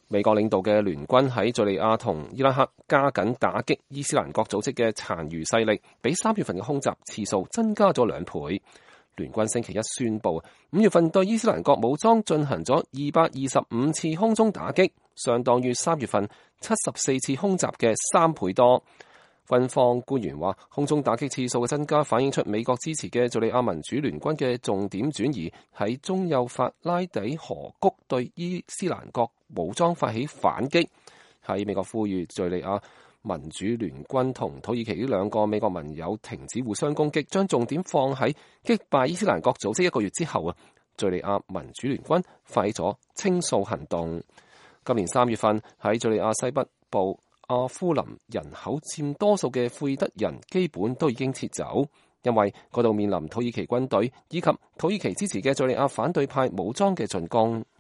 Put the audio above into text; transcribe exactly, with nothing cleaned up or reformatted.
美國領導嘅聯軍喺敘利亞同伊拉克加緊打擊伊斯蘭國組織嘅殘餘勢力，比三月份嘅空襲次數增加咗兩倍。聯軍星期一宣布，五月份對伊斯蘭國武裝進行咗二百二十五次空中打擊，相當於三月份七十四次空襲嘅三倍多。軍方官員話，空中打擊次數嘅增加反映出美國支持嘅敘利亞民主聯軍嘅重點轉移喺中幼發拉底河谷對伊斯蘭國武裝發起反擊。喺美國呼籲敘利亞民主聯軍同土耳其呢兩個美國盟友停止互相攻擊，將重點放喺擊敗伊斯蘭國組織一個月之後啊，敘利亞民主聯軍發起咗清掃行動。今年三月份喺敘利亞西北部阿夫林人口佔多數嘅庫爾德人基本都已經撤走，因為嗰度面臨土耳其軍隊以及土耳其支持嘅敘利亞反對派武裝嘅進攻。